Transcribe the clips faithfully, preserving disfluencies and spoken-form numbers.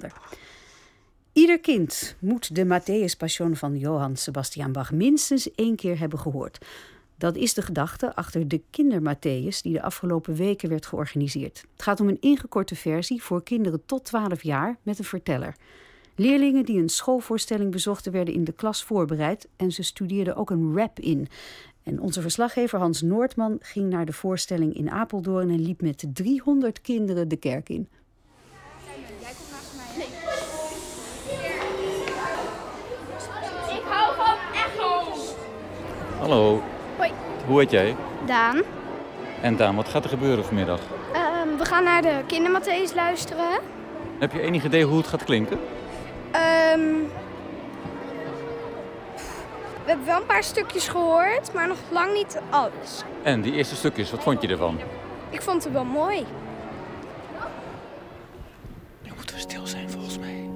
ander. Ieder kind moet de Matthäus Passion van Johann Sebastian Bach minstens één keer hebben gehoord. Dat is de gedachte achter de Kinder-Matthäus die de afgelopen weken werd georganiseerd. Het gaat om een ingekorte versie voor kinderen tot twaalf jaar met een verteller. Leerlingen die een schoolvoorstelling bezochten werden in de klas voorbereid en ze studeerden ook een rap in. En onze verslaggever Hans Noordman ging naar de voorstelling in Apeldoorn en liep met driehonderd kinderen de kerk in. Jij komt naast mij. Nee. Ik hou van echo's. Hallo. Hoi. Hoe heet jij? Daan. En Daan, wat gaat er gebeuren vanmiddag? Um, we gaan naar de Kinder-Matthäus luisteren. Heb je enig idee hoe het gaat klinken? Um, we hebben wel een paar stukjes gehoord, maar nog lang niet alles. En die eerste stukjes, wat vond je ervan? Ik vond het wel mooi. Nu moeten we stil zijn volgens mij.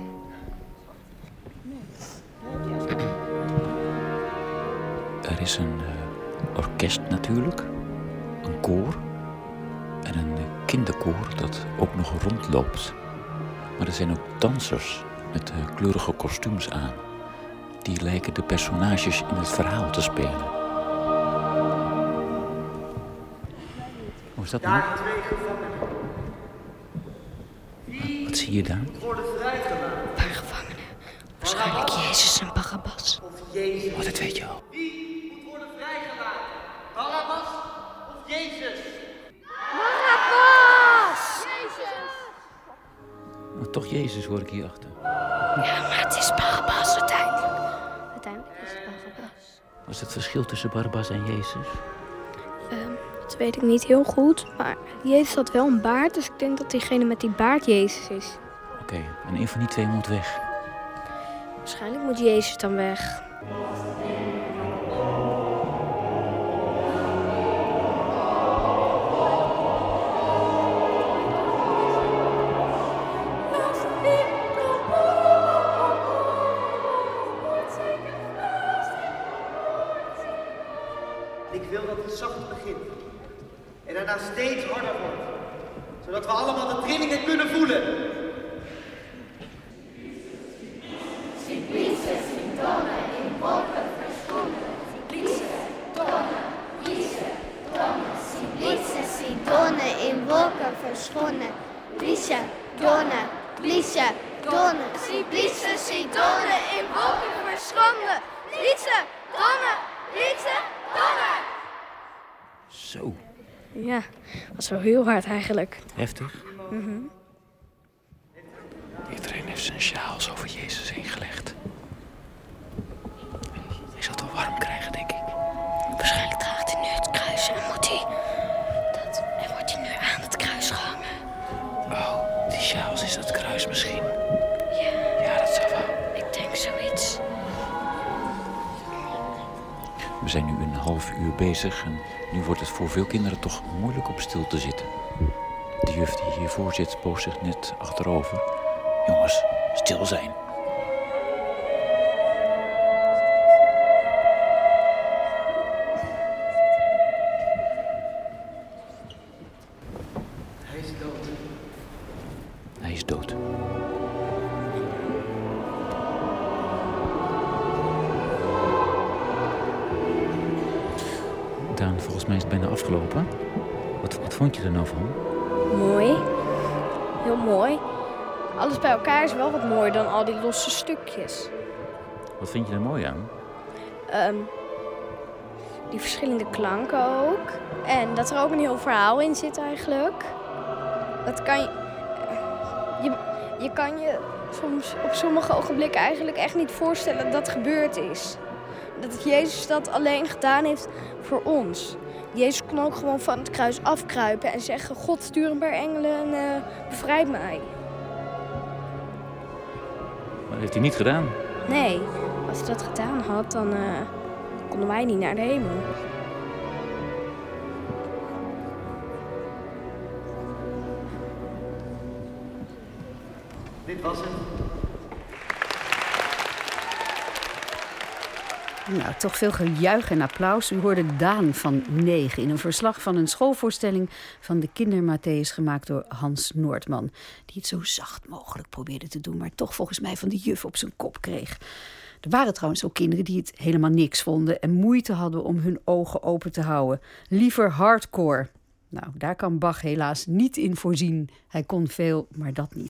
Er is een uh, orkest natuurlijk, een koor en een uh, kinderkoor dat ook nog rondloopt. Maar er zijn ook dansers met uh, kleurige kostuums aan. Die lijken de personages in het verhaal te spelen. Hoe is dat nou? Wat zie je daar? Een paar gevangenen. Waarschijnlijk Jezus en Barabbas. Oh, dat weet je al. Wie moet worden vrijgelaten? Barabbas of Jezus? Barabbas! Jezus! Maar toch Jezus hoor ik hierachter. Ja, maar het is Barabbas uiteindelijk. Uiteindelijk is het Barabbas. Wat is het verschil tussen Barabbas en Jezus? Um, dat weet ik niet heel goed, maar Jezus had wel een baard, dus ik denk dat diegene met die baard Jezus is. Oké, okay, en een van die twee moet weg. Waarschijnlijk moet Jezus dan weg. Ik wil dat het zacht begint en daarna steeds harder wordt, zodat we allemaal de trillingen kunnen voelen. Simplice si dona in wolken verschonen. Simplice, dona, Lice, dona. Simplice si dona in wolken verschonen. Lice, dona, Lice, dona. Simplice si dona in wolken verschonen. Lice, dona, Lice, dona. Zo. Ja, dat was wel heel hard eigenlijk. Heftig. Mm-hmm. Iedereen heeft zijn sjaals over Jezus heen gelegd. Hij zal het wel warm krijgen, denk ik. Waarschijnlijk draagt hij nu het kruis en moet hij... Dat... En wordt hij nu aan het kruis gehangen. Oh, die sjaals is dat kruis misschien. Ja. Ja, dat zou wel. Ik denk zoiets. We zijn nu een half uur bezig en nu wordt het voor veel kinderen toch moeilijk om stil te zitten. De juf die hiervoor zit boog zich net achterover. Jongens, stil zijn. Hij is dood. Hij is dood. Daan, volgens mij is het bijna afgelopen. Wat, wat vond je er nou van? Mooi. Heel mooi. Alles bij elkaar is wel wat mooier dan al die losse stukjes. Wat vind je er mooi aan? Um, die verschillende klanken ook. En dat er ook een heel verhaal in zit eigenlijk. Dat kan je... Je, je kan je soms op sommige ogenblikken eigenlijk echt niet voorstellen dat dat gebeurd is. Dat Jezus dat alleen gedaan heeft voor ons. Jezus kon ook gewoon van het kruis afkruipen en zeggen... God, stuur een paar engelen en uh, bevrijd mij. Maar dat heeft hij niet gedaan. Nee, als hij dat gedaan had, dan uh, konden wij niet naar de hemel. Dit was het. Nou, toch veel gejuich en applaus. U hoorde Daan van negen in een verslag van een schoolvoorstelling van de Kinder Matthäus gemaakt door Hans Noordman. Die het zo zacht mogelijk probeerde te doen, maar toch volgens mij van de juf op zijn kop kreeg. Er waren trouwens ook kinderen die het helemaal niks vonden en moeite hadden om hun ogen open te houden. Liever hardcore. Nou, daar kan Bach helaas niet in voorzien. Hij kon veel, maar dat niet.